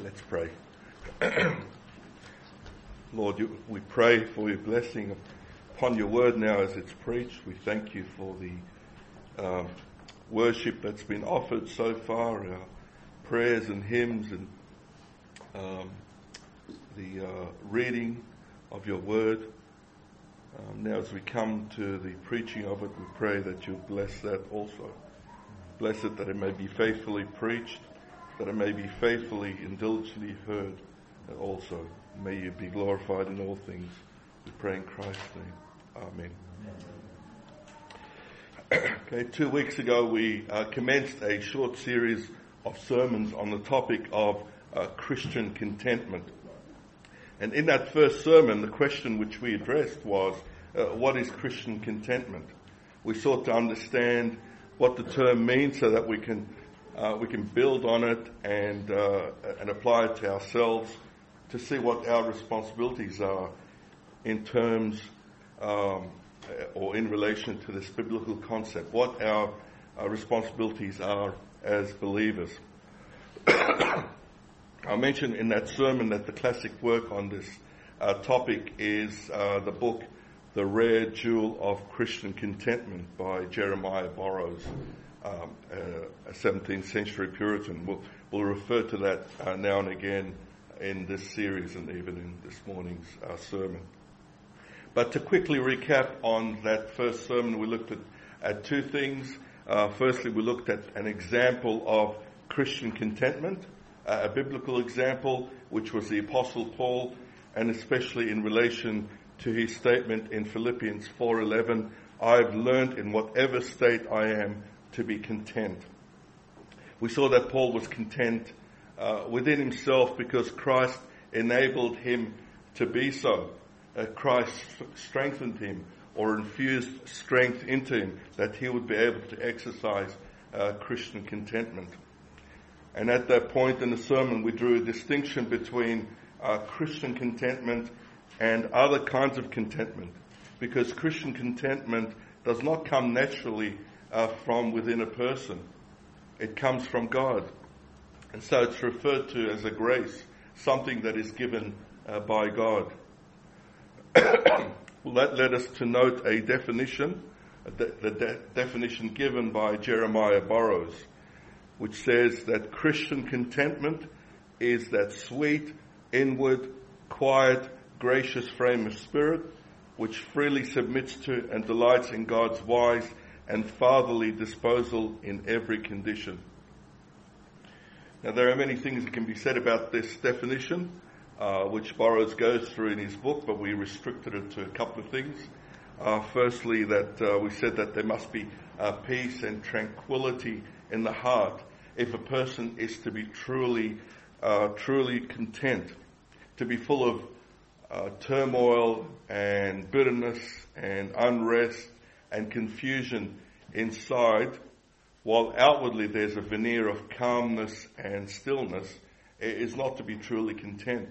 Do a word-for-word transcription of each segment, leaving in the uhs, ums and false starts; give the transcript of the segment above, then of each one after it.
Let's pray. Lord, you, we pray for your blessing upon your word now as it's preached. We thank you for the um, worship that's been offered so far, our prayers and hymns, and um, the uh, reading of your word. Um, now as we come to the preaching of it, we pray that you bless that also. Bless it that it may be faithfully preached, that it may be faithfully and diligently heard, and also may you be glorified in all things. We pray in Christ's name. Amen. Okay, two weeks ago we uh, commenced a short series of sermons on the topic of uh, Christian contentment. And in that first sermon, the question which we addressed was, uh, what is Christian contentment? We sought to understand what the term means so that we can uh, we can build on it and uh, and apply it to ourselves to see what our responsibilities are in terms um, or in relation to this biblical concept, what our, our responsibilities are as believers. I mentioned in that sermon that the classic work on this uh, topic is uh, the book The Rare Jewel of Christian Contentment by Jeremiah Burroughs, um, uh, a seventeenth century Puritan. We'll, we'll refer to that uh, now and again in this series and even in this morning's uh, sermon. But to quickly recap on that first sermon, we looked at, at two things. Uh, firstly, we looked at an example of Christian contentment, uh, a biblical example, which was the Apostle Paul, and especially in relation to his statement in Philippians four eleven, I've learned in whatever state I am to be content. We saw that Paul was content uh, within himself because Christ enabled him to be so. Uh, Christ strengthened him or infused strength into him that he would be able to exercise uh, Christian contentment. And at that point in the sermon, we drew a distinction between uh, Christian contentment and other kinds of contentment, because Christian contentment does not come naturally uh, from within a person. It comes from God. And so it's referred to as a grace, something that is given uh, by God. Well, that led us to note a definition, the, the de- definition given by Jeremiah Burroughs, which says that Christian contentment is that sweet, inward, quiet, gracious frame of spirit which freely submits to and delights in God's wise and fatherly disposal in every condition. Now, there are many things that can be said about this definition, uh, which Burroughs goes through in his book, but we restricted it to a couple of things. Uh, firstly, that uh, we said that there must be uh, peace and tranquility in the heart if a person is to be truly, uh, truly content, to be full of uh, turmoil and bitterness and unrest and confusion inside, while outwardly there's a veneer of calmness and stillness, is not to be truly content.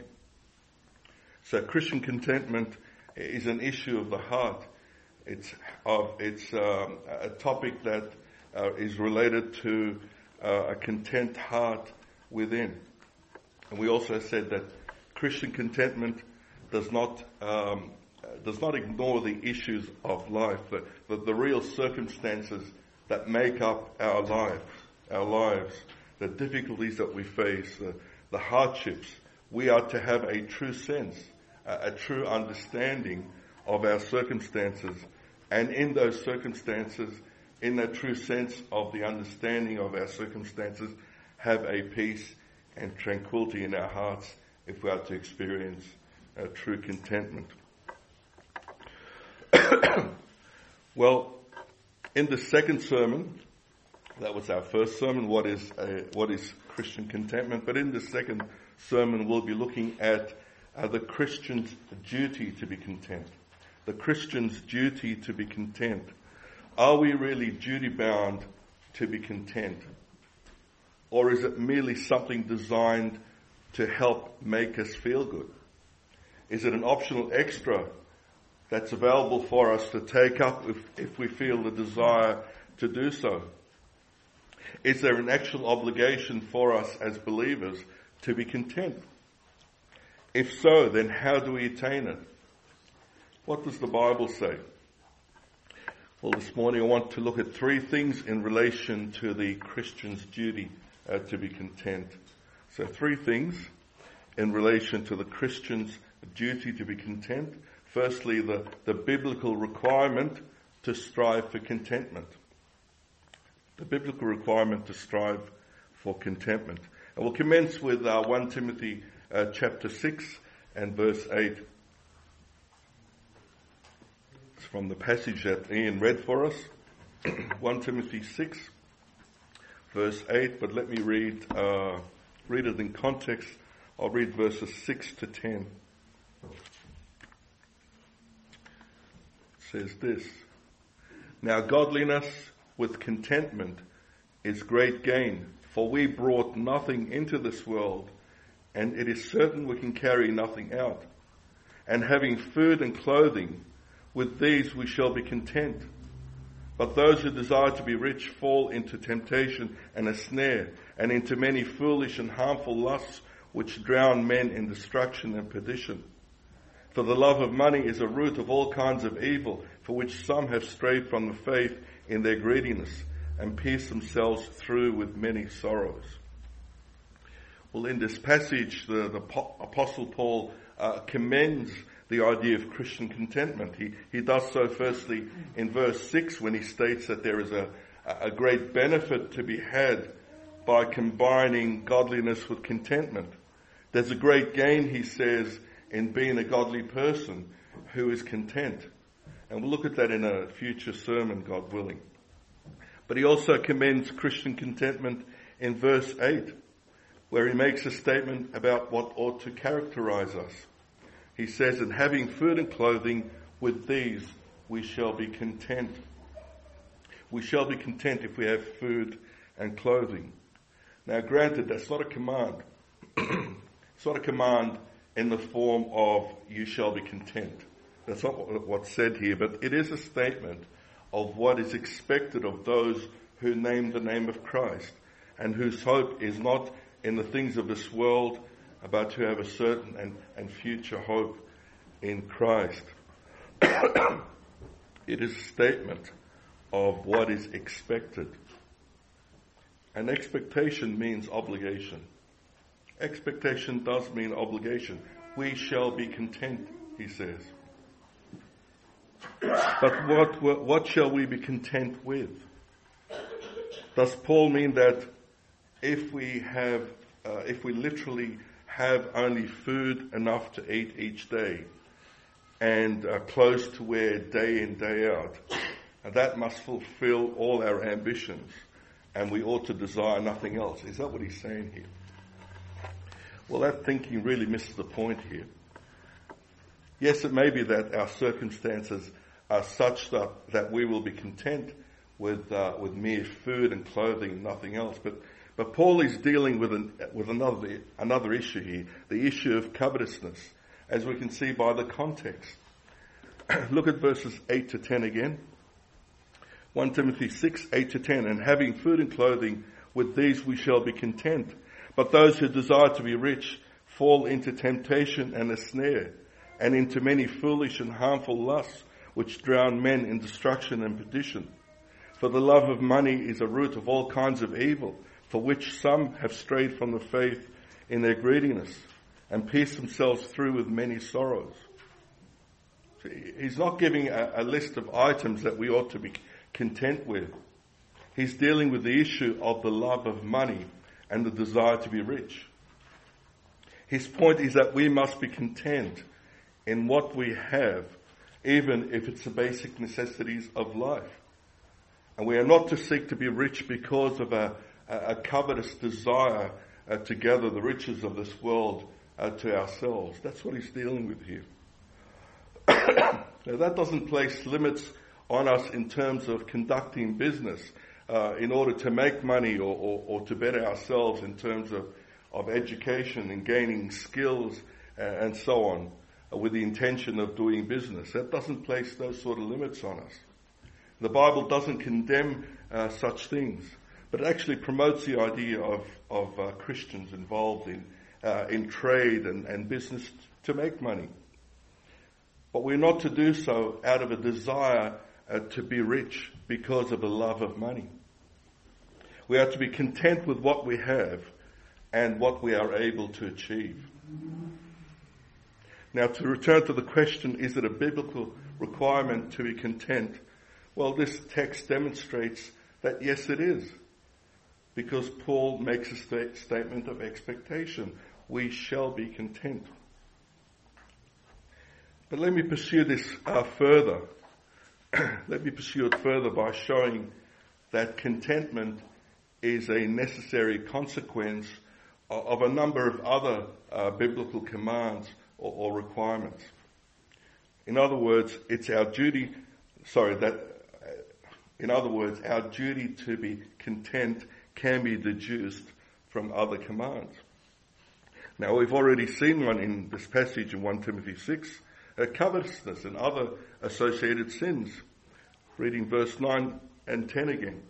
So Christian contentment is an issue of the heart. It's of it's um, a topic that uh, is related to uh, a content heart within. And we also said that Christian contentment does not um, does not ignore the issues of life, the, the, the real circumstances that make up our life, our lives, the difficulties that we face, the, the hardships. We are to have a true sense, a, a true understanding of our circumstances, and in those circumstances, in that true sense of the understanding of our circumstances, have a peace and tranquility in our hearts if we are to experience a true contentment. Well, in the second sermon, that was our first sermon, what is a, what is Christian contentment? But in the second sermon, we'll be looking at uh, the Christian's duty to be content. The Christian's duty to be content. Are we really duty-bound to be content? Or is it merely something designed to help make us feel good? Is it an optional extra that's available for us to take up if, if we feel the desire to do so? Is there an actual obligation for us as believers to be content? If so, then how do we attain it? What does the Bible say? Well, this morning I want to look at three things in relation to the Christian's duty uh, to be content. So three things in relation to the Christian's duty to be content. Firstly, the, the biblical requirement to strive for contentment. The biblical requirement to strive for contentment. And we'll commence with uh, First Timothy uh, chapter six and verse eight. It's from the passage that Ian read for us. First Timothy six, verse eight, but let me read, uh, read it in context. I'll read verses six to ten. It says this: Now godliness with contentment is great gain, for we brought nothing into this world, and it is certain we can carry nothing out. And having food and clothing, with these we shall be content. But those who desire to be rich fall into temptation and a snare, and into many foolish and harmful lusts, which drown men in destruction and perdition. For the love of money is a root of all kinds of evil, for which some have strayed from the faith in their greediness, and pierced themselves through with many sorrows. Well, in this passage, the, the Apostle Paul uh, commends the idea of Christian contentment. He, he does so firstly in verse six, when he states that there is a, a great benefit to be had by combining godliness with contentment. There's a great gain, he says, in being a godly person who is content. And we'll look at that in a future sermon, God willing. But he also commends Christian contentment in verse eight, where he makes a statement about what ought to characterize us. He says, and having food and clothing, with these we shall be content. We shall be content if we have food and clothing. Now granted, that's not a command. It's not a command in the form of you shall be content. That's not what's said here, but it is a statement of what is expected of those who name the name of Christ and whose hope is not in the things of this world, but who have a certain and, and future hope in Christ. It is a statement of what is expected. And expectation means obligation. Expectation does mean obligation. We shall be content, he says. But what, what, what shall we be content with? Does Paul mean that if we have, uh, if we literally have only food enough to eat each day and uh, clothes to wear day in, day out, and that must fulfill all our ambitions and we ought to desire nothing else? Is that what he's saying here? Well, that thinking really misses the point here. Yes, it may be that our circumstances are such that, that we will be content with uh, with mere food and clothing and nothing else. But but Paul is dealing with an, with another another issue here, the issue of covetousness, as we can see by the context. Look at verses eight to ten again. First Timothy six, eight to ten. And having food and clothing, with these we shall be content. But those who desire to be rich fall into temptation and a snare, and into many foolish and harmful lusts, which drown men in destruction and perdition. For the love of money is a root of all kinds of evil, for which some have strayed from the faith in their greediness, and pierced themselves through with many sorrows. He's not giving a, a list of items that we ought to be content with. He's dealing with the issue of the love of money and the desire to be rich. His point is that we must be content in what we have, even if it's the basic necessities of life. And we are not to seek to be rich because of a, a covetous desire uh, to gather the riches of this world uh, to ourselves. That's what he's dealing with here. Now, that doesn't place limits on us in terms of conducting business uh, in order to make money or, or, or to better ourselves in terms of, of education and gaining skills uh, and so on, uh, with the intention of doing business. That doesn't place those sort of limits on us. The Bible doesn't condemn uh, such things, but it actually promotes the idea of, of uh, Christians involved in uh, in trade and, and business to make money. But we're not to do so out of a desire uh, to be rich because of a love of money. We are to be content with what we have and what we are able to achieve. Now, to return to the question, is it a biblical requirement to be content? Well, this text demonstrates that yes, it is. Because Paul makes a sta- statement of expectation. We shall be content. But let me pursue this uh, further. Let me pursue it further by showing that contentment is a necessary consequence of, of a number of other uh, biblical commands or, or requirements. In other words, it's our duty, sorry, that, uh, in other words, our duty to be content can be deduced from other commands. Now, we've already seen one in this passage in First Timothy six, uh, covetousness and other associated sins. Reading verse nine and ten again.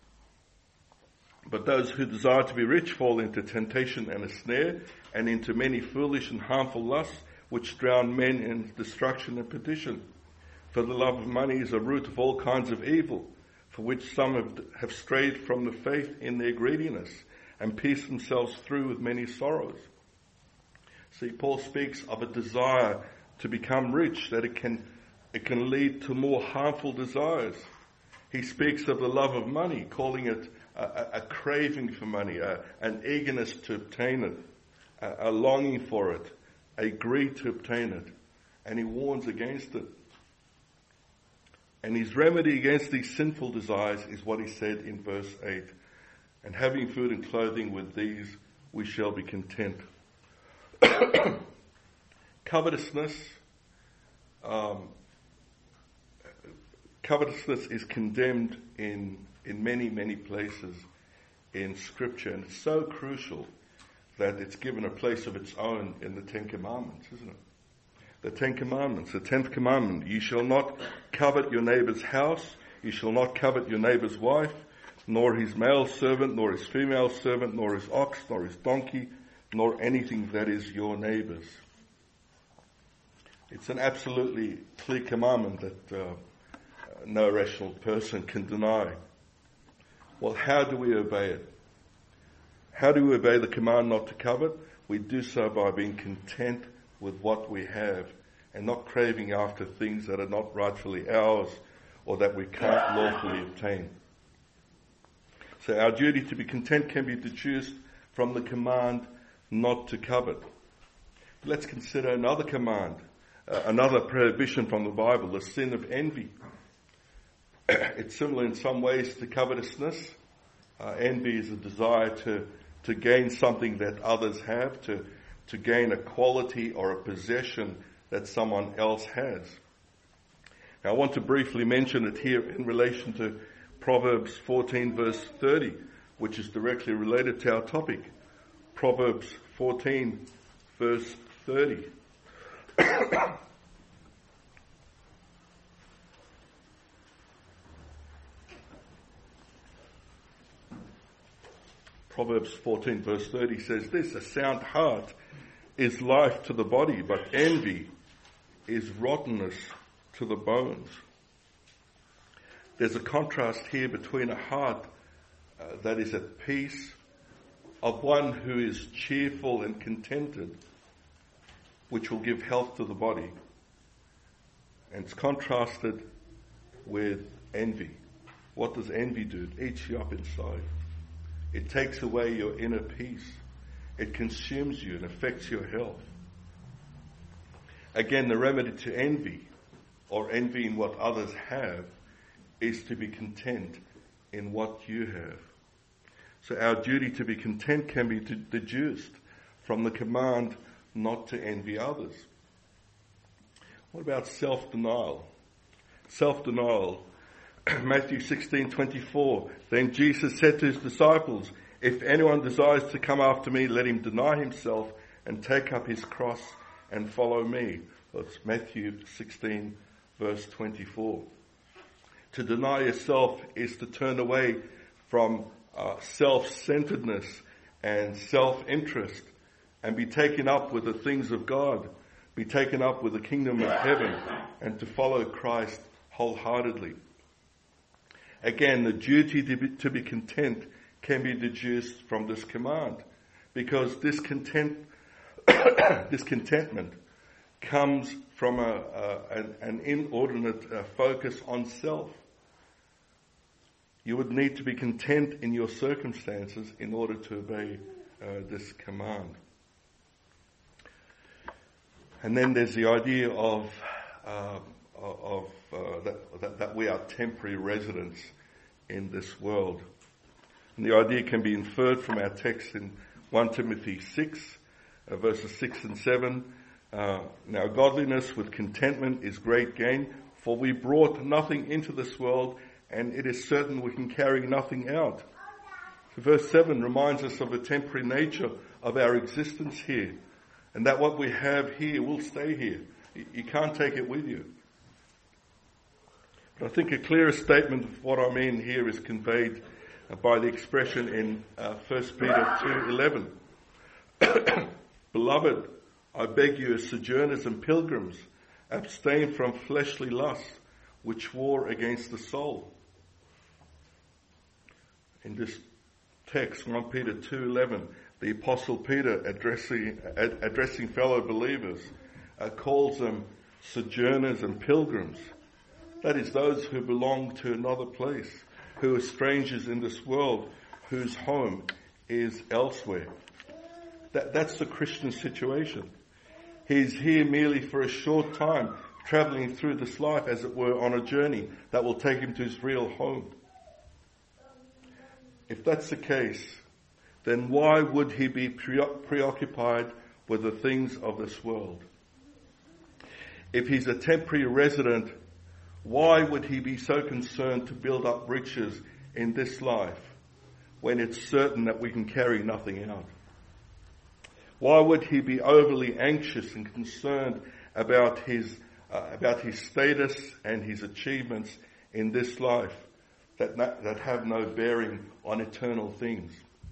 But those who desire to be rich fall into temptation and a snare, and into many foolish and harmful lusts, which drown men in destruction and perdition. For the love of money is a root of all kinds of evil, for which some have, have strayed from the faith in their greediness, and pierced themselves through with many sorrows. See, Paul speaks of a desire to become rich, that it can it can lead to more harmful desires. He speaks of the love of money, calling it a, a, a craving for money, a, an eagerness to obtain it, a, a longing for it, a greed to obtain it, and he warns against it. And his remedy against these sinful desires is what he said in verse eight. And having food and clothing, with these we shall be content. Covetousness, um, covetousness is condemned in, in many, many places in Scripture. And it's so crucial that it's given a place of its own in the Ten Commandments, isn't it? The Ten Commandments, the tenth commandment, you shall not covet your neighbor's house, you shall not covet your neighbor's wife, nor his male servant, nor his female servant, nor his ox, nor his donkey, nor anything that is your neighbor's. It's an absolutely clear commandment that uh, no rational person can deny. Well, how do we obey it? How do we obey the command not to covet? We do so by being content with what we have and not craving after things that are not rightfully ours or that we can't lawfully obtain. So our duty to be content can be deduced from the command not to covet. But let's consider another command, uh, another prohibition from the Bible, the sin of envy. It's similar in some ways to covetousness. Uh, envy is a desire to, to gain something that others have, to to gain a quality or a possession that someone else has. Now, I want to briefly mention it here in relation to Proverbs fourteen verse thirty, which is directly related to our topic. Proverbs fourteen verse thirty. Proverbs fourteen verse thirty says this, a sound heart is life to the body, but envy is rottenness to the bones. There's a contrast here between a heart uh, that is at peace, of one who is cheerful and contented, which will give health to the body, and it's contrasted with envy. What does envy do? It eats you up inside. It takes away your inner peace. It consumes you and affects your health. Again, the remedy to envy, or envying what others have, is to be content in what you have. So our duty to be content can be deduced from the command not to envy others. What about self-denial? Self-denial. Matthew sixteen twenty-four. Then Jesus said to his disciples, if anyone desires to come after me, let him deny himself and take up his cross and follow me. That's Matthew sixteen verse twenty-four. To deny yourself is to turn away from uh, self-centeredness and self-interest and be taken up with the things of God, be taken up with the kingdom of heaven, and to follow Christ wholeheartedly. Again, the duty to be, to be content can be deduced from this command, because this content, this contentment comes from a, a, an, an inordinate uh, focus on self. You would need to be content in your circumstances in order to obey uh, this command. And then there's the idea of uh, of uh, that, that that we are temporary residents in this world. And the idea can be inferred from our text in First Timothy six, uh, verses six and seven. Uh, now godliness with contentment is great gain, for we brought nothing into this world, and it is certain we can carry nothing out. So verse seven reminds us of the temporary nature of our existence here, and that what we have here will stay here. You, you can't take it with you. But I think a clearer statement of what I mean here is conveyed uh, by the expression in uh, First Peter two eleven. Beloved, I beg you as sojourners and pilgrims, abstain from fleshly lusts which war against the soul. In this text, First Peter two eleven, the Apostle Peter addressing, ad, addressing fellow believers uh, calls them sojourners and pilgrims. That is, those who belong to another place, who are strangers in this world, whose home is elsewhere. That, that's the Christian situation. He's here merely for a short time, travelling through this life, as it were, on a journey that will take him to his real home. If that's the case, then why would he be pre- preoccupied with the things of this world? If he's a temporary resident, why would he be so concerned to build up riches in this life when it's certain that we can carry nothing out? Why would he be overly anxious and concerned about his uh, about his status and his achievements in this life that not, that have no bearing on eternal things?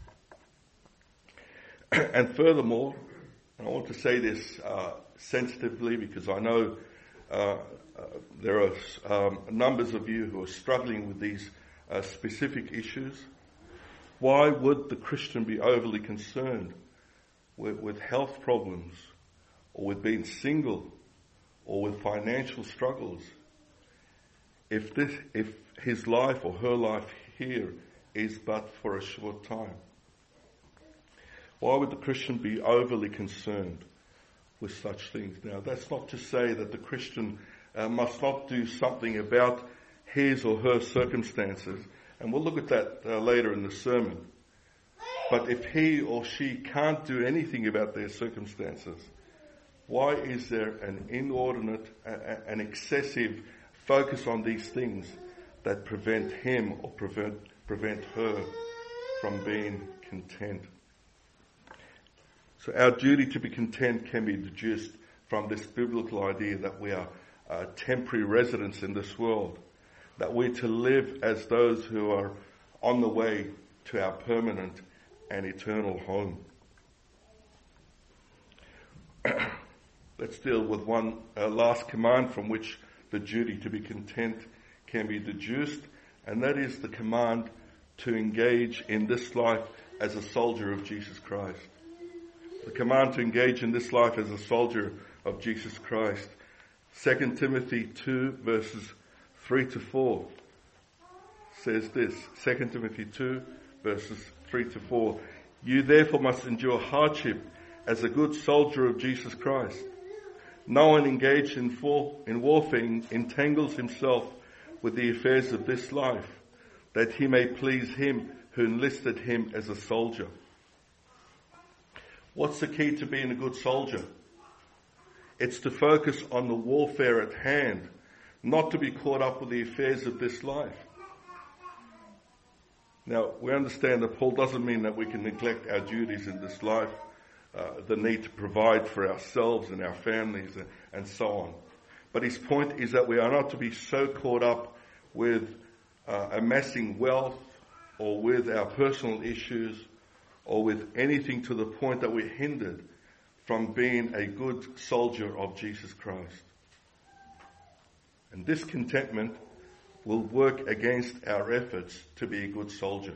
And furthermore, and I want to say this uh, sensitively, because I know uh, uh, there are um, numbers of you who are struggling with these uh, specific issues. Why would the Christian be overly concerned with, with health problems, or with being single, or with financial struggles, if this, if his life or her life here is but for a short time? Why would the Christian be overly concerned with such things? Now, that's not to say that the Christian uh, must not do something about his or her circumstances, and we'll look at that uh, later in the sermon. But if he or she can't do anything about their circumstances, why is there an inordinate, uh, an excessive focus on these things that prevent him or prevent prevent her from being content? So our duty to be content can be deduced from this biblical idea that we are uh, temporary residents in this world, that we're to live as those who are on the way to our permanent and eternal home. Let's deal with one uh, last command from which the duty to be content can be deduced, and that is the command to engage in this life as a soldier of Jesus Christ. The command to engage in this life as a soldier of Jesus Christ. Second Timothy two verses three to four says this. Second Timothy two verses three to four. You therefore must endure hardship as a good soldier of Jesus Christ. No one engaged in, for, in warfare entangles himself with the affairs of this life, that he may please him who enlisted him as a soldier. What's the key to being a good soldier? It's to focus on the warfare at hand, not to be caught up with the affairs of this life. Now, we understand that Paul doesn't mean that we can neglect our duties in this life, uh, the need to provide for ourselves and our families and, and so on. But his point is that we are not to be so caught up with uh, amassing wealth or with our personal issues or with anything to the point that we're hindered from being a good soldier of Jesus Christ. And this contentment will work against our efforts to be a good soldier.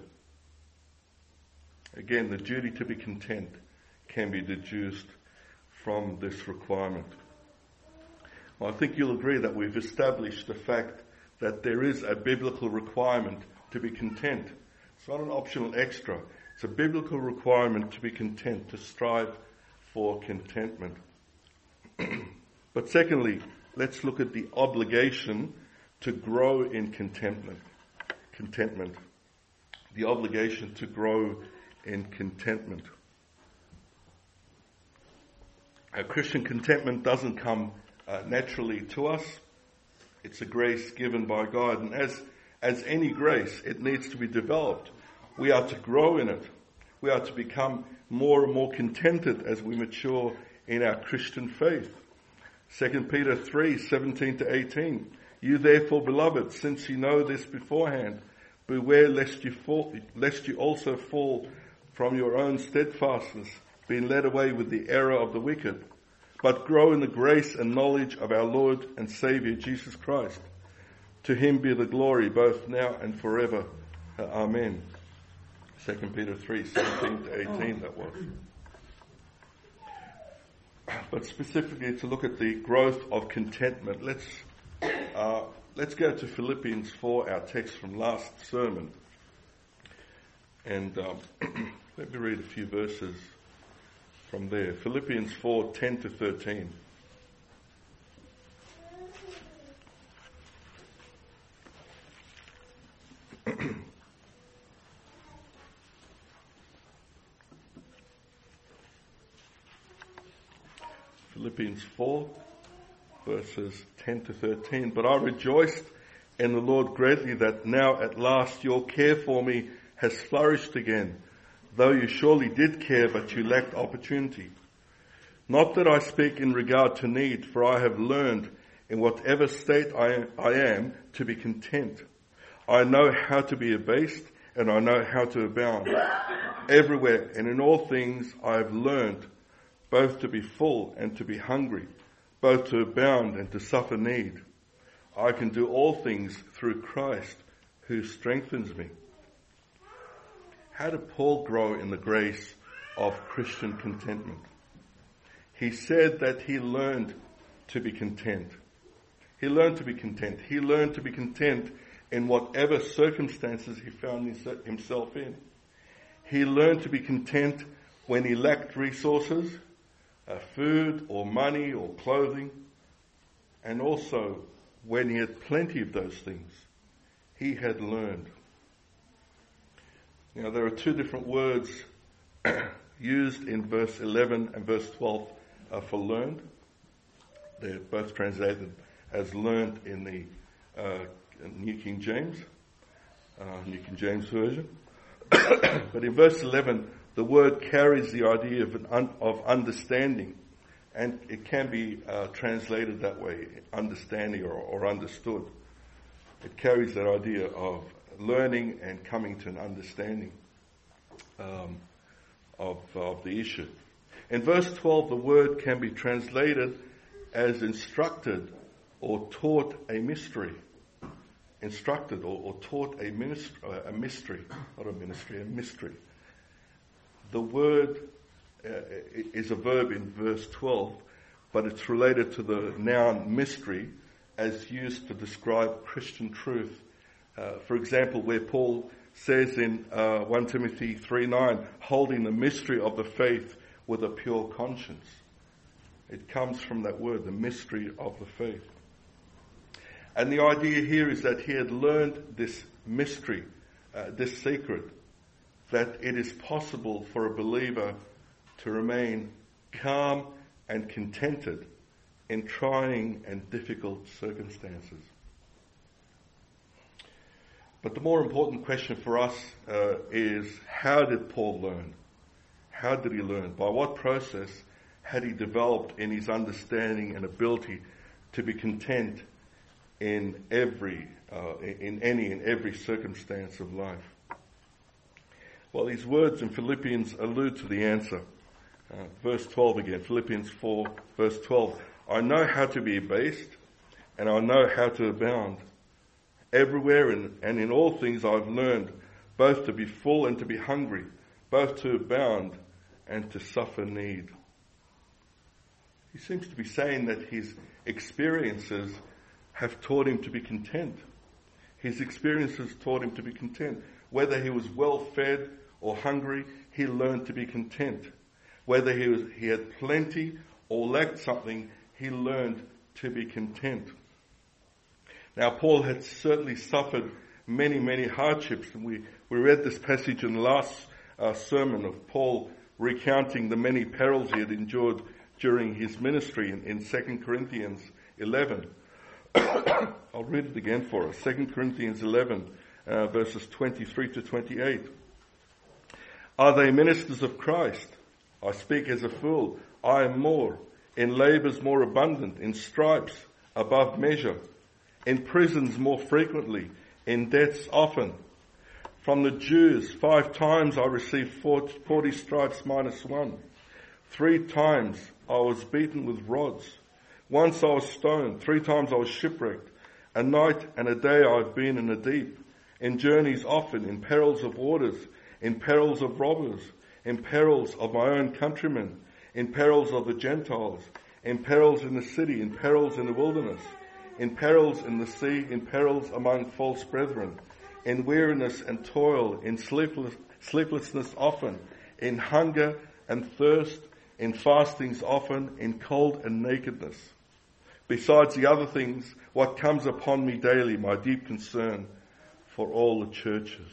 Again, the duty to be content can be deduced from this requirement. Well, I think you'll agree that we've established the fact that there is a biblical requirement to be content. It's not an optional extra. It's a biblical requirement to be content, to strive for contentment. But secondly, let's look at the obligation to grow in contentment. Contentment. The obligation to grow in contentment. Our Christian contentment doesn't come uh, naturally to us. It's a grace given by God, and as as any grace, it needs to be developed. We are to grow in it. We are to become more and more contented as we mature in our Christian faith. Second Peter three, seventeen to eighteen. You therefore, beloved, since you know this beforehand, beware lest you fall, lest you also fall from your own steadfastness, being led away with the error of the wicked, but grow in the grace and knowledge of our Lord and Saviour Jesus Christ. To him be the glory both now and forever. Uh, amen. Second Peter three, seventeen to eighteen, that was. But specifically to look at the growth of contentment, let's uh, let's go to Philippians four, our text from last sermon. And um, let me read a few verses from there. Philippians four, ten to thirteen. Philippians four, verses ten to thirteen. But I rejoiced in the Lord greatly that now at last your care for me has flourished again, though you surely did care, but you lacked opportunity. Not that I speak in regard to need, for I have learned in whatever state I, I am to be content. I know how to be abased, and I know how to abound. Everywhere and in all things I have learned both to be full and to be hungry, both to abound and to suffer need. I can do all things through Christ who strengthens me. How did Paul grow in the grace of Christian contentment? He said that he learned to be content. He learned to be content. He learned to be content in whatever circumstances he found himself in. He learned to be content when he lacked resources, uh, food or money or clothing, and also when he had plenty of those things. He had learned. Now, there are two different words used in verse eleven and verse twelve uh, for learned. They're both translated as learned in the uh, New King James, uh, New King James Version. But in verse eleven, the word carries the idea of, an un- of understanding, and it can be uh, translated that way, understanding or, or understood. It carries that idea of learning and coming to an understanding um, of, of the issue. In verse twelve, the word can be translated as instructed or taught a mystery. Instructed or, or taught a, ministry, uh, a mystery, not a ministry, a mystery. The word uh, is a verb in verse twelve, but it's related to the noun mystery as used to describe Christian truth. Uh, for example, where Paul says in uh, First Timothy three nine, holding the mystery of the faith with a pure conscience. It comes from that word, the mystery of the faith. And the idea here is that he had learned this mystery, uh, this secret, that it is possible for a believer to remain calm and contented in trying and difficult circumstances. But the more important question for us uh, is, how did Paul learn? How did he learn? By what process had he developed in his understanding and ability to be content in every, uh, in any and every circumstance of life? Well, these words in Philippians allude to the answer. Uh, verse twelve again, Philippians four, verse twelve. I know how to be abased, and I know how to abound. Everywhere and, and in all things I've learned both to be full and to be hungry, both to abound and to suffer need. He seems to be saying that his experiences have taught him to be content. His experiences taught him to be content. Whether he was well fed or hungry, he learned to be content. Whether he was he had plenty or lacked something, he learned to be content. Now, Paul had certainly suffered many, many hardships. And we, we read this passage in the last uh, sermon of Paul recounting the many perils he had endured during his ministry in, in Second Corinthians eleven. I'll read it again for us. Second Corinthians eleven, uh, verses twenty-three to twenty-eight. Are they ministers of Christ? I speak as a fool. I am more. In labours more abundant. In stripes above measure. In prisons more frequently. In deaths often. From the Jews five times I received forty stripes minus one. Three times I was beaten with rods. Once I was stoned. Three times I was shipwrecked. A night and a day I have been in the deep. In journeys often. In perils of waters. In perils of robbers. In perils of my own countrymen. In perils of the Gentiles. In perils in the city. In perils in the wilderness. In perils in the sea. In perils among false brethren. In weariness and toil. In sleepless, sleeplessness often. In hunger and thirst. In fastings often. In cold and nakedness. Besides the other things, what comes upon me daily, my deep concern for all the churches.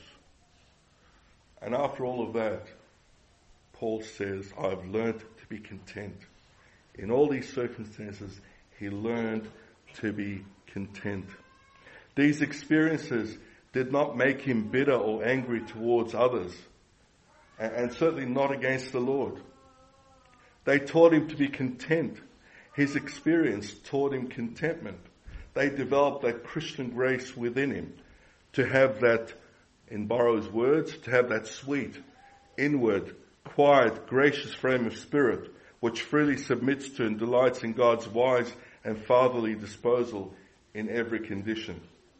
And after all of that, Paul says, I've learned to be content. In all these circumstances, he learned to be content. These experiences did not make him bitter or angry towards others, and certainly not against the Lord. They taught him to be content. His experience taught him contentment. They developed that Christian grace within him to have that, in Burroughs' words, to have that sweet, inward, quiet, gracious frame of spirit which freely submits to and delights in God's wise and fatherly disposal in every condition.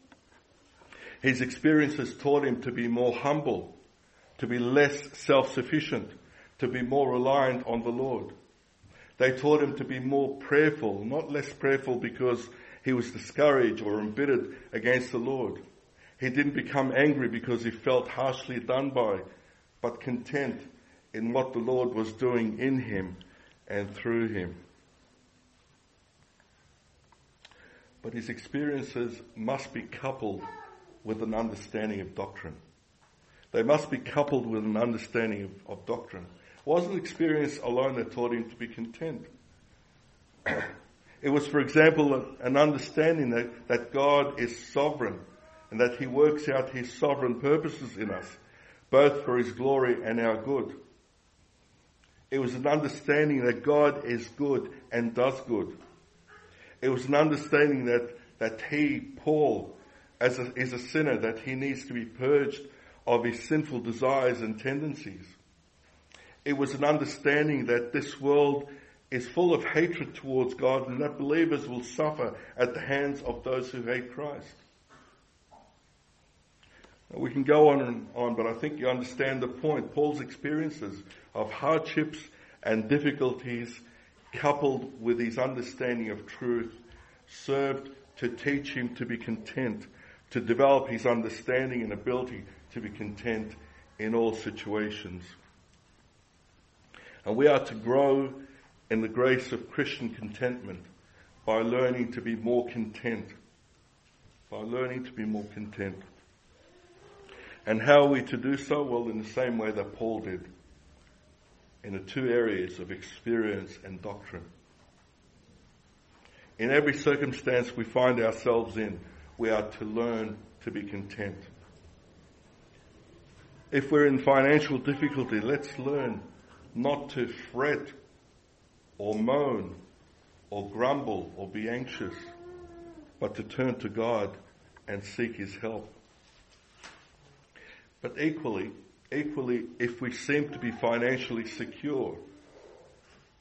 His experiences taught him to be more humble, to be less self-sufficient, to be more reliant on the Lord. They taught him to be more prayerful, not less prayerful because he was discouraged or embittered against the Lord. He didn't become angry because he felt harshly done by, but content in what the Lord was doing in him and through him. But his experiences must be coupled with an understanding of doctrine. They must be coupled with an understanding of, of doctrine. It wasn't experience alone that taught him to be content. It was, for example, an understanding that, that God is sovereign and that he works out his sovereign purposes in us, both for his glory and our good. It was an understanding that God is good and does good. It was an understanding that, that he, Paul, as a, is a sinner, that he needs to be purged of his sinful desires and tendencies. It was an understanding that this world is full of hatred towards God and that believers will suffer at the hands of those who hate Christ. We can go on and on, but I think you understand the point. Paul's experiences of hardships and difficulties, coupled with his understanding of truth, served to teach him to be content, to develop his understanding and ability to be content in all situations. And we are to grow in the grace of Christian contentment by learning to be more content. By learning to be more content. And how are we to do so? Well, in the same way that Paul did, in the two areas of experience and doctrine. In every circumstance we find ourselves in, we are to learn to be content. If we're in financial difficulty, let's learn not to fret or moan or grumble or be anxious, but to turn to God and seek his help. But equally, equally, if we seem to be financially secure,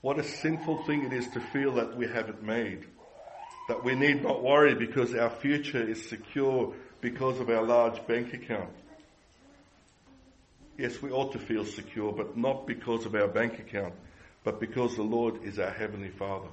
What a sinful thing it is to feel that we have it made, that we need not worry because our future is secure because of our large bank account. Yes, we ought to feel secure, but not because of our bank account, but because the Lord is our Heavenly Father.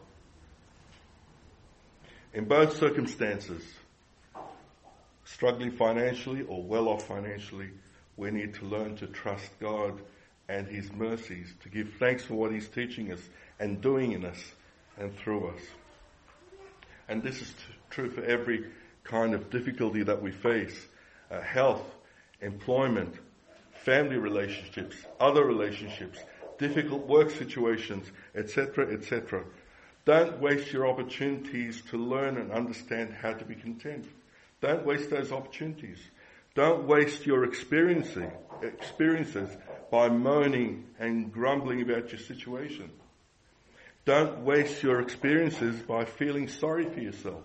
In both circumstances, struggling financially or well off financially, we need to learn to trust God and His mercies, to give thanks for what He's teaching us and doing in us and through us. And this is t- true for every kind of difficulty that we face. Uh, health, employment, family relationships, other relationships, difficult work situations, et cetera, et cetera. Don't waste your opportunities to learn and understand how to be content. Don't waste those opportunities. Don't waste your experiencing, experiences by moaning and grumbling about your situation. Don't waste your experiences by feeling sorry for yourself.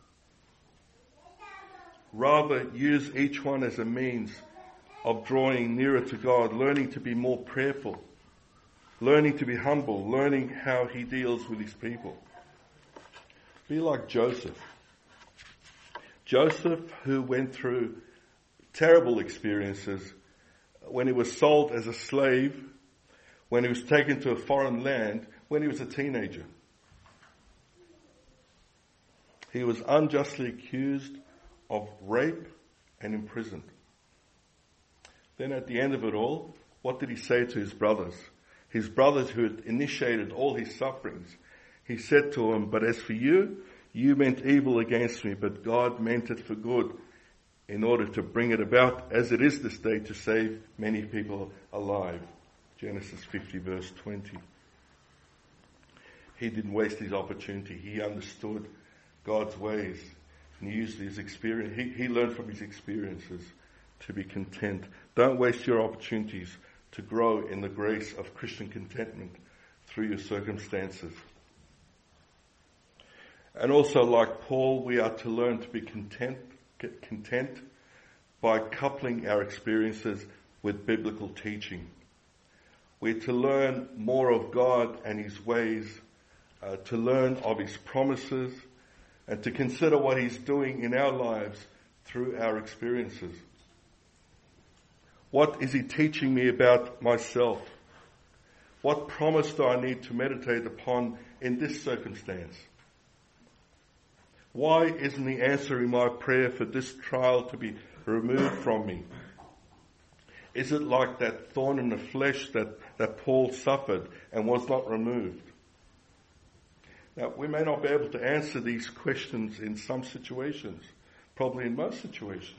Rather, use each one as a means of drawing nearer to God, learning to be more prayerful, learning to be humble, learning how He deals with His people. Be like Joseph. Joseph, who went through terrible experiences when he was sold as a slave, when he was taken to a foreign land, when he was a teenager. He was unjustly accused of rape and imprisoned. Then at the end of it all, what did he say to his brothers? His brothers who had initiated all his sufferings. He said to them, "But as for you, you meant evil against me, but God meant it for good, in order to bring it about as it is this day to save many people alive." Genesis fifty verse twenty. He didn't waste his opportunity. He understood God's ways and he used his experience. He, he learned from his experiences to be content. Don't waste your opportunities to grow in the grace of Christian contentment through your circumstances. And also, like Paul, we are to learn to be content, get content by coupling our experiences with biblical teaching. We're to learn more of God and His ways, uh, to learn of His promises, and to consider what He's doing in our lives through our experiences. What is He teaching me about myself? What promise do I need to meditate upon in this circumstance? Why isn't He answering my prayer for this trial to be removed from me? Is it like that thorn in the flesh that, that Paul suffered and was not removed? Now, we may not be able to answer these questions in some situations, probably in most situations.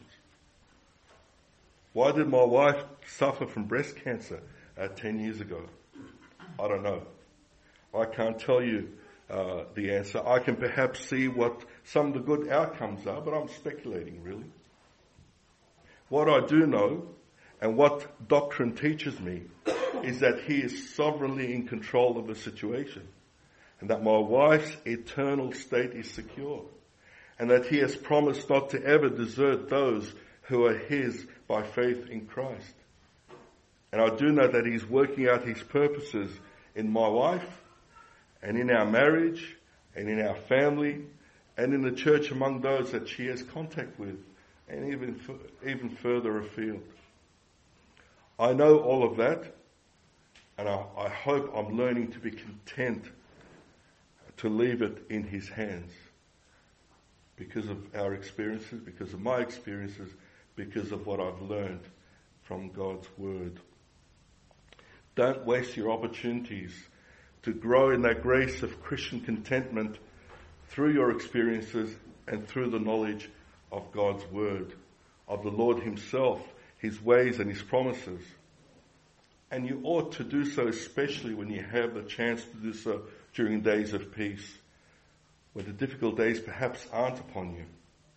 Why did my wife suffer from breast cancer uh, ten years ago? I don't know. I can't tell you uh, the answer. I can perhaps see what some of the good outcomes are, but I'm speculating really. What I do know, and what doctrine teaches me, is that He is sovereignly in control of the situation, and that my wife's eternal state is secure, and that He has promised not to ever desert those who are His by faith in Christ. And I do know that He's working out His purposes in my wife, and in our marriage, and in our family, and in the church among those that she has contact with, and even even further afield. I know all of that, and I, I hope I'm learning to be content to leave it in His hands because of our experiences, because of my experiences, because of what I've learned from God's Word. Don't waste your opportunities to grow in that grace of Christian contentment through your experiences and through the knowledge of God's Word, of the Lord Himself, His ways and His promises. And you ought to do so especially when you have the chance to do so during days of peace, where the difficult days perhaps aren't upon you.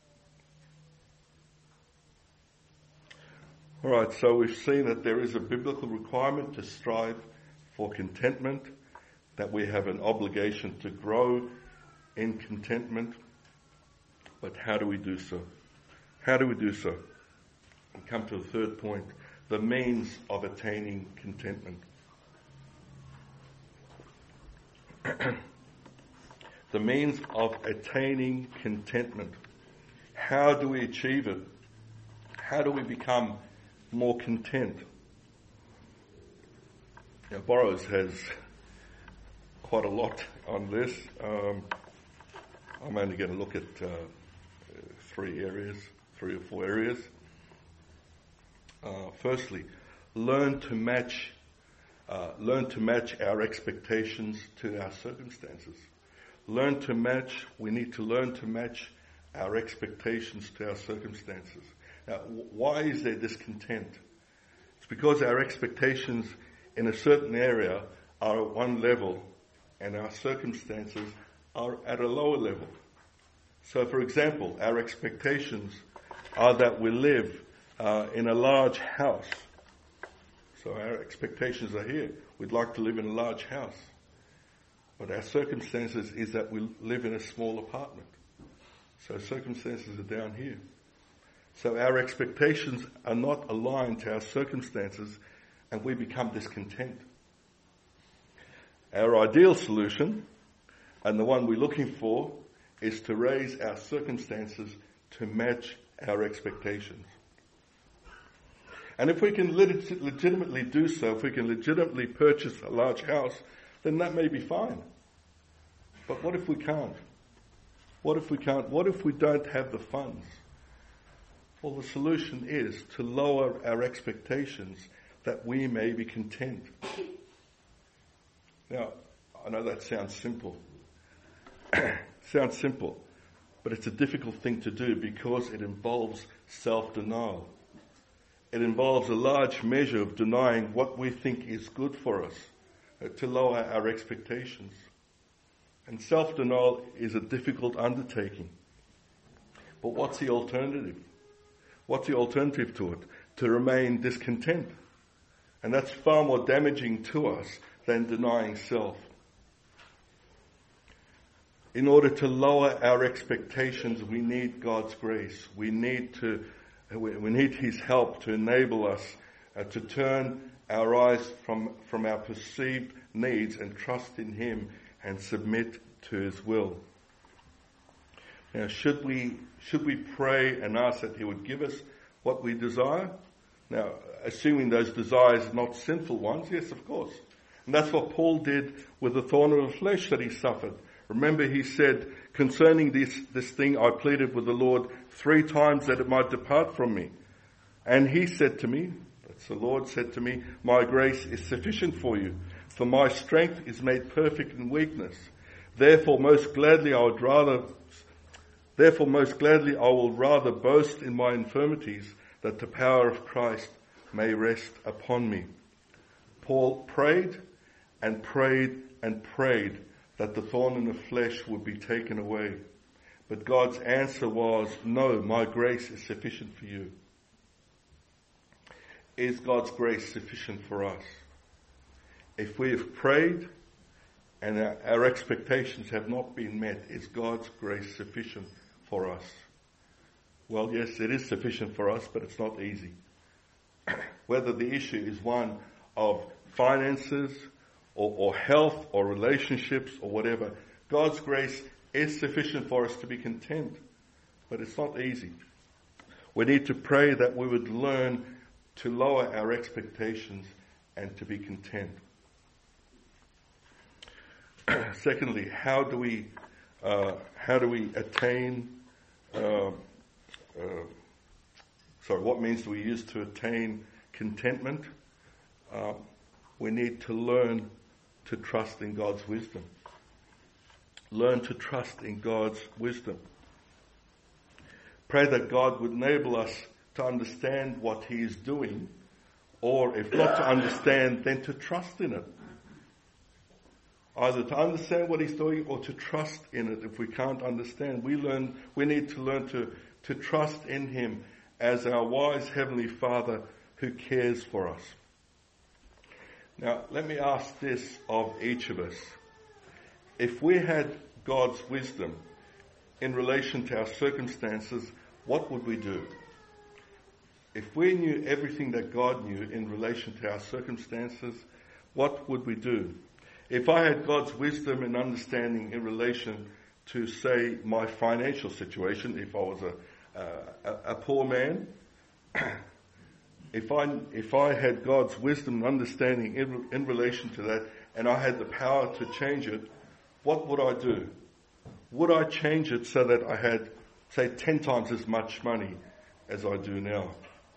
All right, so we've seen that there is a biblical requirement to strive for contentment, that we have an obligation to grow in contentment. But how do we do so? How do we do so? We come to the third point, the means of attaining contentment. The means of attaining contentment. How do we achieve it? How do we become more content? Now, Burroughs has quite a lot on this. Um, I'm only going to look at uh, three areas, three or four areas. Uh, firstly, learn to match, uh, learn to match our expectations to our circumstances. Learn to match. We need to learn to match our expectations to our circumstances. Now, why is there discontent? It's because our expectations in a certain area are at one level and our circumstances are at a lower level. So, for example, our expectations are that we live uh, in a large house. So our expectations are here. We'd like to live in a large house. But our circumstances is that we live in a small apartment. So circumstances are down here. So our expectations are not aligned to our circumstances and we become discontent. Our ideal solution, and the one we're looking for, is to raise our circumstances to match our expectations. And if we can leg- legitimately do so, if we can legitimately purchase a large house, then that may be fine. But what if we can't? What if we can't? What if we don't have the funds? Well, the solution is to lower our expectations that we may be content. Now, I know that sounds simple. Sounds simple, but it's a difficult thing to do because it involves self-denial. It involves a large measure of denying what we think is good for us uh, to lower our expectations. And self-denial is a difficult undertaking. But what's the alternative? What's the alternative to it? To remain discontent. And that's far more damaging to us than denying self. In order to lower our expectations, we need God's grace. We need to, we need His help to enable us uh, to turn our eyes from, from our perceived needs and trust in Him and submit to His will. Now, should we, should we pray and ask that He would give us what we desire? Now, assuming those desires are not sinful ones, yes, of course. And that's what Paul did with the thorn of the flesh that he suffered. Remember, he said, concerning this, this thing, I pleaded with the Lord three times that it might depart from me. And he said to me, that's the Lord said to me, my grace is sufficient for you, for my strength is made perfect in weakness. Therefore, most gladly I would rather, therefore most gladly I will rather boast in my infirmities, that the power of Christ may rest upon me. Paul prayed and prayed and prayed that the thorn in the flesh would be taken away. But God's answer was, no, my grace is sufficient for you. Is God's grace sufficient for us? If we have prayed and our, our expectations have not been met, is God's grace sufficient for us? Well, yes, it is sufficient for us, but it's not easy. Whether the issue is one of finances or, or health or relationships or whatever, God's grace is sufficient for us to be content, but it's not easy. We need to pray that we would learn to lower our expectations and to be content. Secondly, how do we uh, how do we attain? Uh, uh, sorry, what means do we use to attain contentment? Uh, we need to learn to trust in God's wisdom. Learn to trust in God's wisdom. Pray that God would enable us to understand what He is doing, or if not to understand, then to trust in it. Either to understand what He's doing or to trust in it. If we can't understand, we learn. We need to learn to, to trust in Him as our wise Heavenly Father who cares for us. Now, let me ask this of each of us. If we had God's wisdom in relation to our circumstances, what would we do? If we knew everything that God knew in relation to our circumstances, what would we do? If I had God's wisdom and understanding in relation to, say, my financial situation, if I was a, a, a poor man, if I if I had God's wisdom and understanding in, in relation to that, and I had the power to change it, what would I do? Would I change it so that I had, say, ten times as much money as I do now?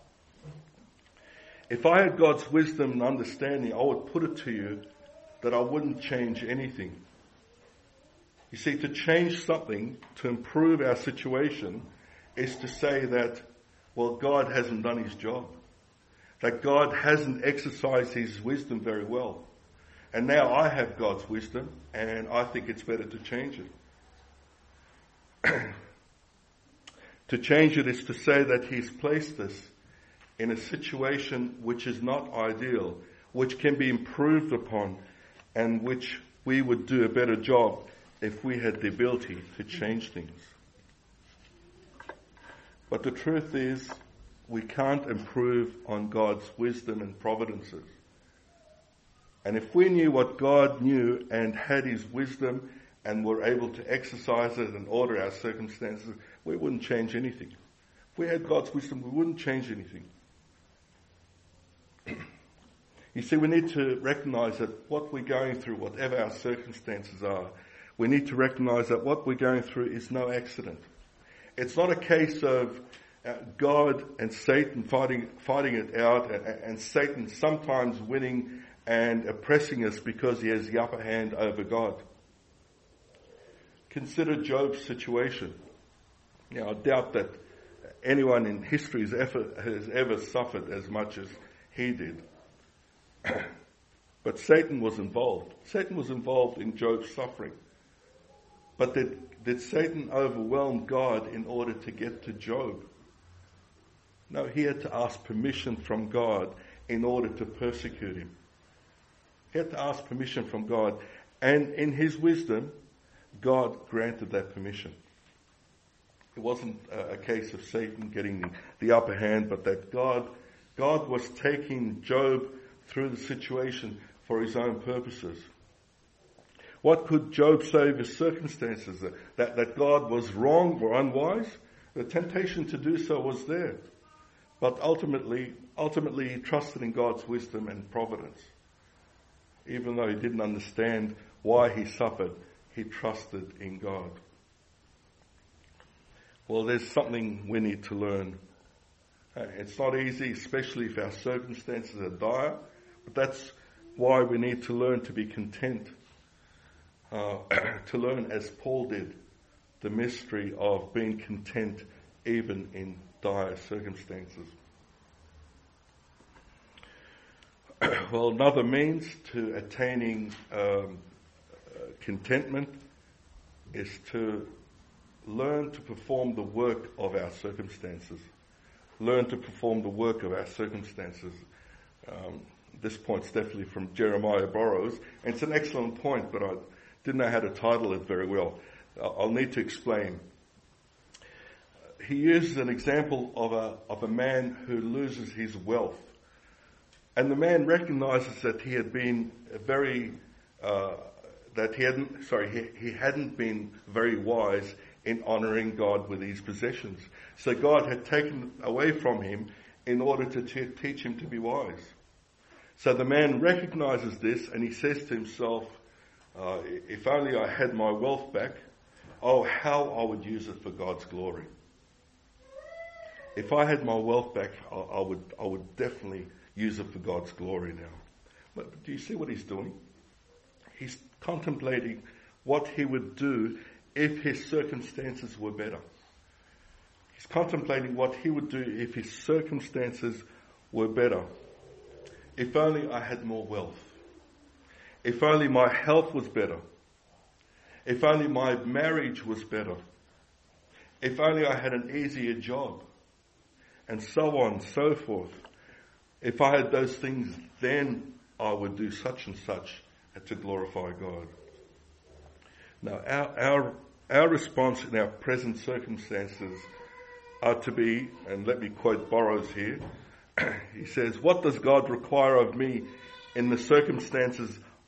If I had God's wisdom and understanding, I would put it to you that I wouldn't change anything. You see, to change something, to improve our situation, is to say that, well, God hasn't done his job. That God hasn't exercised his wisdom very well. And now I have God's wisdom, and I think it's better to change it. To change it is to say that he's placed us in a situation which is not ideal, which can be improved upon, and which we would do a better job if we had the ability to change things. But the truth is, we can't improve on God's wisdom and providences. And if we knew what God knew and had his wisdom and were able to exercise it and order our circumstances, we wouldn't change anything. If we had God's wisdom, we wouldn't change anything. You see, we need to recognize that what we're going through, whatever our circumstances are, we need to recognize that what we're going through is no accident. It's not a case of uh, God and Satan fighting fighting it out, and, and Satan sometimes winning and oppressing us because he has the upper hand over God. Consider Job's situation. Now, I doubt that anyone in history has ever, has ever suffered as much as he did. But Satan was involved. Satan was involved in Job's suffering. But did, did Satan overwhelm God in order to get to Job? No, he had to ask permission from God in order to persecute him. He had to ask permission from God. And in his wisdom, God granted that permission. It wasn't a, a case of Satan getting the, the upper hand, but that God, God was taking Job through the situation for his own purposes. What could Job say of his circumstances? That, that God was wrong or unwise? The temptation to do so was there. But ultimately, ultimately he trusted in God's wisdom and providence. Even though he didn't understand why he suffered, he trusted in God. Well, there's something we need to learn. It's not easy, especially if our circumstances are dire, but that's why we need to learn to be content. Uh, to learn, as Paul did, the mystery of being content even in dire circumstances. Well, another means to attaining um, uh, contentment is to learn to perform the work of our circumstances. Learn to perform the work of our circumstances. Um, this point's definitely from Jeremiah Burroughs, and it's an excellent point, but I didn't know how to title it very well. I'll need to explain. He uses an example of a of a man who loses his wealth. And the man recognizes that he had been very, uh, that he hadn't, sorry, he, he hadn't been very wise in honoring God with his possessions. So God had taken away from him in order to t- teach him to be wise. So the man recognizes this and he says to himself, uh, if only I had my wealth back, oh, how I would use it for God's glory. If I had my wealth back, I, I would, I would definitely use it for God's glory now. But do you see what he's doing? He's contemplating what he would do if his circumstances were better. He's contemplating what he would do if his circumstances were better. If only I had more wealth. If only my health was better. If only my marriage was better. If only I had an easier job. And so on, so forth. If I had those things, then I would do such and such to glorify God. Now, our, our, our response in our present circumstances are to be, and let me quote Burroughs here, he says, what does God require of me in the circumstances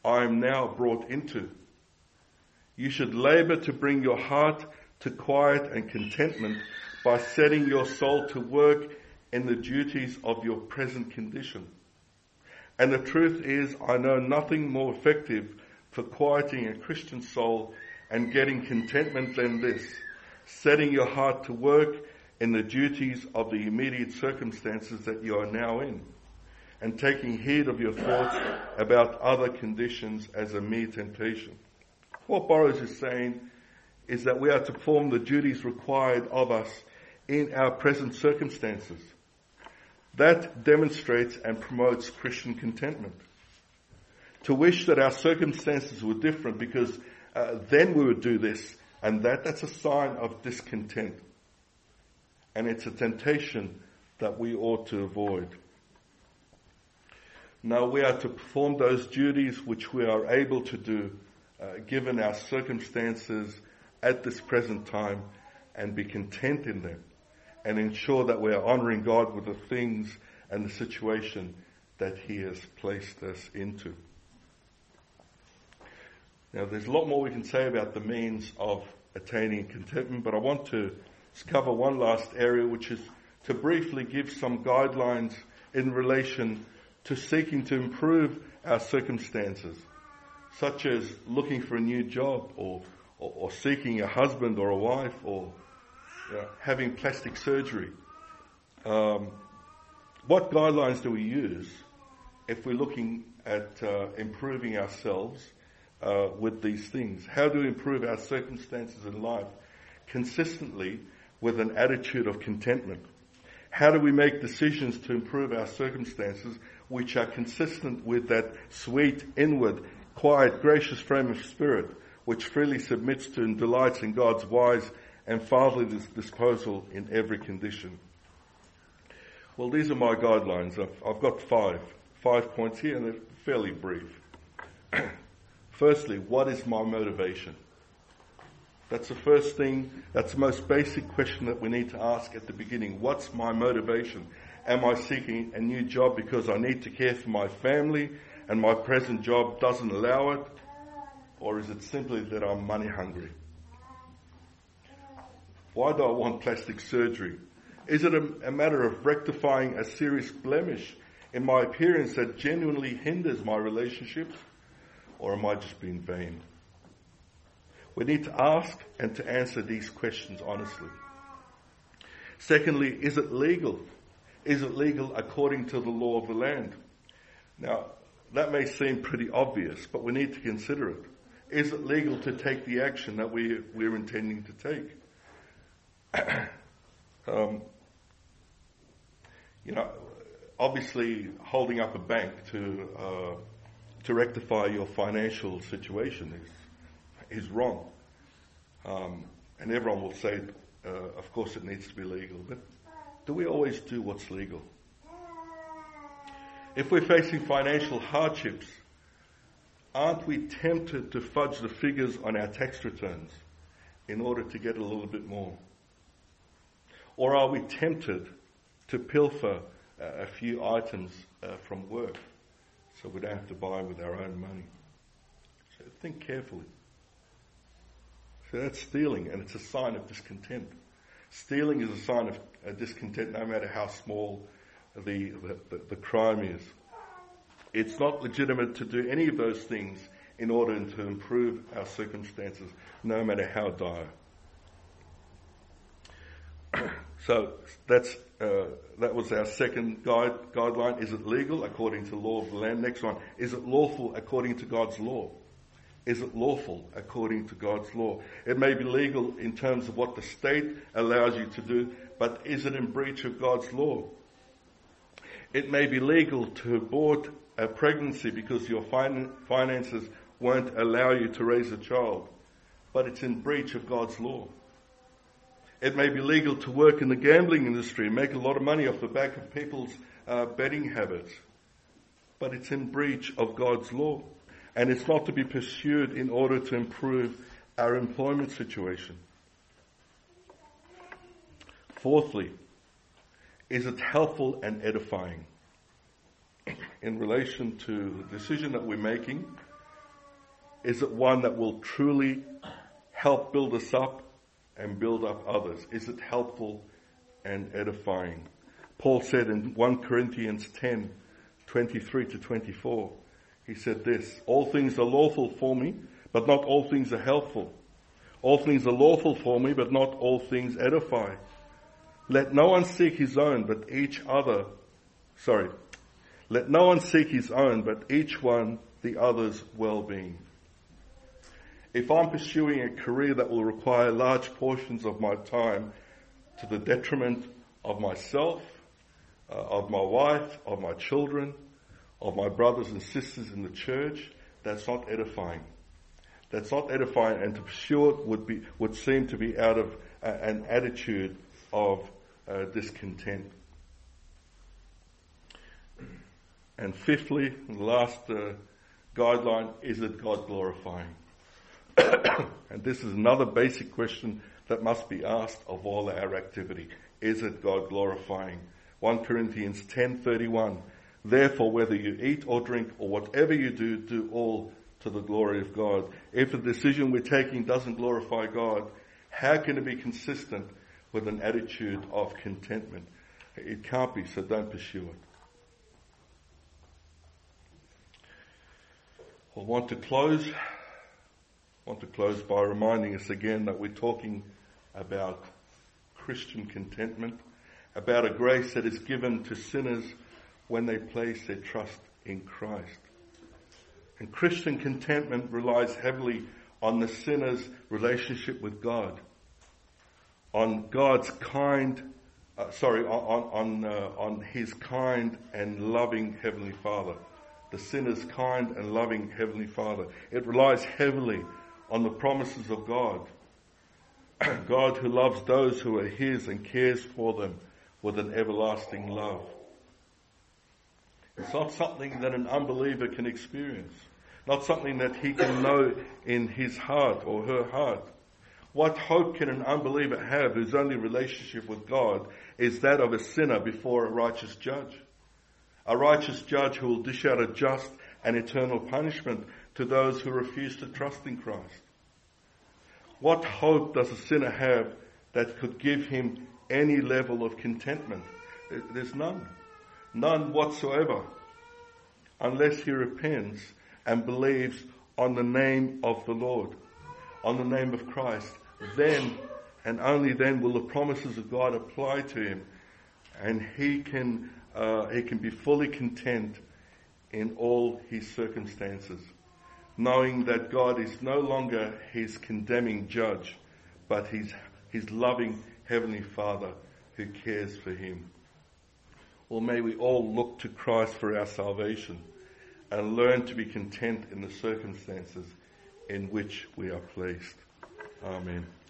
I am now brought into. You should labor to bring your heart to quiet and contentment by setting your soul to work in the duties of your present condition. And the truth is, I know nothing more effective for quieting a Christian soul and getting contentment than this: setting your heart to work in the duties of the immediate circumstances that you are now in, and taking heed of your thoughts about other conditions as a mere temptation. What Burroughs is saying is that we are to perform the duties required of us in our present circumstances. That demonstrates and promotes Christian contentment. To wish that our circumstances were different because uh, then we would do this and that, that's a sign of discontent. And it's a temptation that we ought to avoid. Now we are to perform those duties which we are able to do uh, given our circumstances at this present time, and be content in them, and ensure that we are honouring God with the things and the situation that He has placed us into. Now there's a lot more we can say about the means of attaining contentment, but I want to cover one last area, which is to briefly give some guidelines in relation to seeking to improve our circumstances, such as looking for a new job, or or, or seeking a husband or a wife, or you know, having plastic surgery. Um, what guidelines do we use if we're looking at uh, improving ourselves uh, with these things? How do we improve our circumstances in life consistently with an attitude of contentment? How do we make decisions to improve our circumstances which are consistent with that sweet, inward, quiet, gracious frame of spirit which freely submits to and delights in God's wise and fatherly disposal in every condition? Well, these are my guidelines. I've, I've got five, five points here, and they're fairly brief. Firstly, what is my motivation? That's the first thing, that's the most basic question that we need to ask at the beginning. What's my motivation? Am I seeking a new job because I need to care for my family and my present job doesn't allow it? Or is it simply that I'm money hungry? Why do I want plastic surgery? Is it a, a matter of rectifying a serious blemish in my appearance that genuinely hinders my relationships? Or am I just being vain? We need to ask and to answer these questions honestly. Secondly, is it legal? Is it legal according to the law of the land? Now, that may seem pretty obvious, but we need to consider it. Is it legal to take the action that we, we're intending to take? um, you know, obviously holding up a bank to uh, to rectify your financial situation is is wrong. Um, and everyone will say, uh, of course it needs to be legal, but do we always do what's legal? If we're facing financial hardships, aren't we tempted to fudge the figures on our tax returns in order to get a little bit more? Or are we tempted to pilfer uh, a few items uh, from work so we don't have to buy with our own money? So think carefully. So that's stealing, and it's a sign of discontent. Stealing is a sign of uh, discontent no matter how small the, the, the, the crime is. It's not legitimate to do any of those things in order to improve our circumstances, no matter how dire. So that's uh, that was our second guide, guideline. Is it legal according to the law of the land? Next one, is it lawful according to God's law? Is it lawful according to God's law? It may be legal in terms of what the state allows you to do, but is it in breach of God's law? It may be legal to abort a pregnancy because your fin- finances won't allow you to raise a child, but it's in breach of God's law. It may be legal to work in the gambling industry and make a lot of money off the back of people's uh, betting habits, but it's in breach of God's law. And it's not to be pursued in order to improve our employment situation. Fourthly, is it helpful and edifying? In relation to the decision that we're making, Is it one that will truly help build us up and build up others? Is it helpful and edifying? Paul said in First Corinthians ten, twenty-three to twenty-four, he said this, all things are lawful for me, but not all things are helpful. All things are lawful for me, but not all things edify. Let no one seek his own, but each other, sorry, let no one seek his own, but each one the other's well-being. If I'm pursuing a career that will require large portions of my time to the detriment of myself, uh, of my wife, of my children, of my brothers and sisters in the church, that's not edifying. That's not edifying, and to pursue it would be would seem to be out of uh, an attitude of uh, discontent. And fifthly, the last uh, guideline, is it God glorifying? And this is another basic question that must be asked of all our activity. Is it God glorifying? First Corinthians ten thirty-one. Therefore, whether you eat or drink or whatever you do, do all to the glory of God. If the decision we're taking doesn't glorify God, how can it be consistent with an attitude of contentment? It can't be, so don't pursue it. I want to close. I want to close by reminding us again that we're talking about Christian contentment, about a grace that is given to sinners when they place their trust in Christ. And Christian contentment relies heavily on the sinner's relationship with God, on God's kind, uh, sorry, on on uh, on His kind and loving Heavenly Father. The sinner's kind and loving Heavenly Father. It relies heavily on the promises of God. God who loves those who are His and cares for them with an everlasting love. It's not something that an unbeliever can experience. Not something that he can know in his heart or her heart. What hope can an unbeliever have whose only relationship with God is that of a sinner before a righteous judge? A righteous judge who will dish out a just and eternal punishment to those who refuse to trust in Christ. What hope does a sinner have that could give him any level of contentment? There's none. None whatsoever. Unless he repents and believes on the name of the Lord, on the name of Christ. Then and only then will the promises of God apply to him, and he can uh, he can be fully content in all his circumstances, knowing that God is no longer his condemning judge, but his his loving Heavenly Father who cares for him. Well, may we all look to Christ for our salvation and learn to be content in the circumstances in which we are placed. Amen.